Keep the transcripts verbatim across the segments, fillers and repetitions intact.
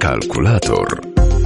Kalkulator.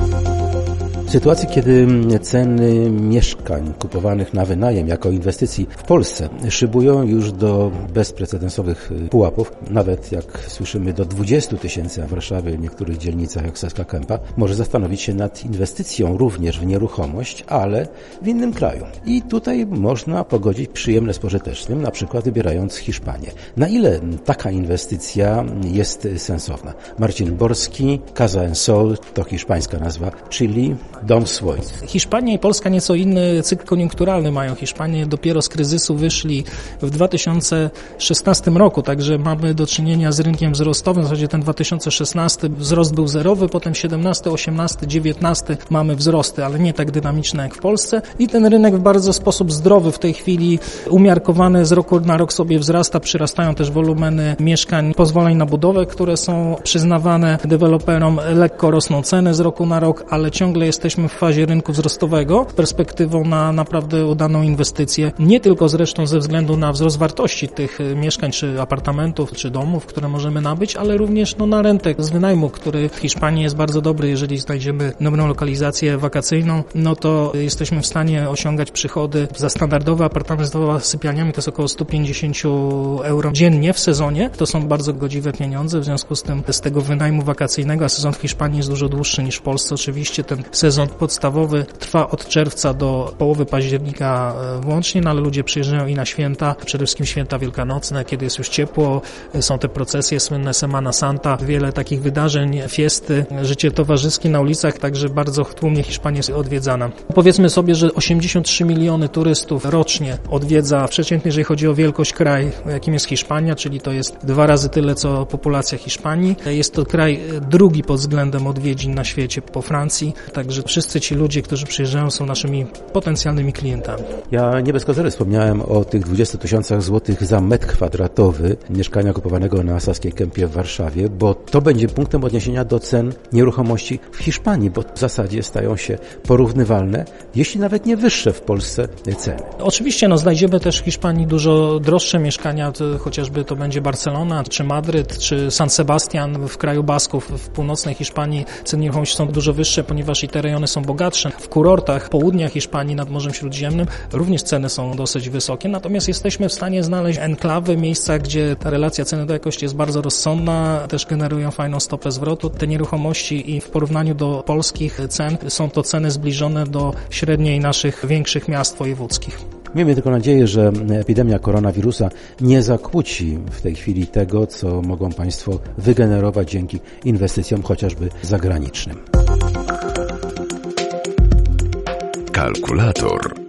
W sytuacji, kiedy ceny mieszkań kupowanych na wynajem jako inwestycji w Polsce szybują już do bezprecedensowych pułapów, nawet jak słyszymy do dwudziestu tysięcy, a w Warszawie w niektórych dzielnicach jak Saska Kępa, może zastanowić się nad inwestycją również w nieruchomość, ale w innym kraju. I tutaj można pogodzić przyjemne z pożytecznym, na przykład wybierając Hiszpanię. Na ile taka inwestycja jest sensowna? Marcin Borski, Casa en Sol to hiszpańska nazwa, czyli dom swój. Hiszpania i Polska nieco inny cykl koniunkturalny mają. Hiszpanie dopiero z kryzysu wyszli w dwa tysiące szesnastym roku, także mamy do czynienia z rynkiem wzrostowym. W zasadzie ten dwa tysiące szesnasty wzrost był zerowy, potem siedemnasty, osiemnasty, dziewiętnasty mamy wzrosty, ale nie tak dynamiczne jak w Polsce. I ten rynek w bardzo sposób zdrowy w tej chwili umiarkowany z roku na rok sobie wzrasta. Przyrastają też wolumeny mieszkań, pozwoleń na budowę, które są przyznawane deweloperom. Lekko rosną ceny z roku na rok, ale ciągle jesteśmy w fazie rynku wzrostowego z perspektywą na naprawdę udaną inwestycję. Nie tylko zresztą ze względu na wzrost wartości tych mieszkań, czy apartamentów, czy domów, które możemy nabyć, ale również no, na rentę z wynajmu, który w Hiszpanii jest bardzo dobry. Jeżeli znajdziemy dobrą lokalizację wakacyjną, no to jesteśmy w stanie osiągać przychody za standardowy apartament z dwoma sypialniami, to jest około sto pięćdziesiąt euro dziennie w sezonie. To są bardzo godziwe pieniądze, w związku z tym z tego wynajmu wakacyjnego, a sezon w Hiszpanii jest dużo dłuższy niż w Polsce. Oczywiście ten sezon podstawowy trwa od czerwca do połowy października włącznie, no ale ludzie przyjeżdżają i na święta, przede wszystkim święta wielkanocne, kiedy jest już ciepło, są te procesje słynne Semana Santa, wiele takich wydarzeń, fiesty, życie towarzyskie na ulicach, także bardzo tłumnie Hiszpania jest odwiedzana. Powiedzmy sobie, że osiemdziesiąt trzy miliony turystów rocznie odwiedza przeciętnie, jeżeli chodzi o wielkość kraj, jakim jest Hiszpania, czyli to jest dwa razy tyle, co populacja Hiszpanii. Jest to kraj drugi pod względem odwiedzin na świecie po Francji, także wszyscy ci ludzie, którzy przyjeżdżają, są naszymi potencjalnymi klientami. Ja nie bez kozery wspomniałem o tych dwudziestu tysiącach złotych za metr kwadratowy mieszkania kupowanego na Saskiej Kępie w Warszawie, bo to będzie punktem odniesienia do cen nieruchomości w Hiszpanii, bo w zasadzie stają się porównywalne, jeśli nawet nie wyższe w Polsce ceny. Oczywiście no, znajdziemy też w Hiszpanii dużo droższe mieszkania, to chociażby to będzie Barcelona, czy Madryt, czy San Sebastian w kraju Basków, w północnej Hiszpanii ceny nieruchomości są dużo wyższe, ponieważ i te rejony są bogatsze. W kurortach południa Hiszpanii nad Morzem Śródziemnym również ceny są dosyć wysokie, natomiast jesteśmy w stanie znaleźć enklawy, miejsca, gdzie ta relacja ceny do jakości jest bardzo rozsądna, też generują fajną stopę zwrotu. Te nieruchomości i w porównaniu do polskich cen są to ceny zbliżone do średniej naszych większych miast wojewódzkich. Miejmy tylko nadzieję, że epidemia koronawirusa nie zakłóci w tej chwili tego, co mogą Państwo wygenerować dzięki inwestycjom chociażby zagranicznym. Kalkulator.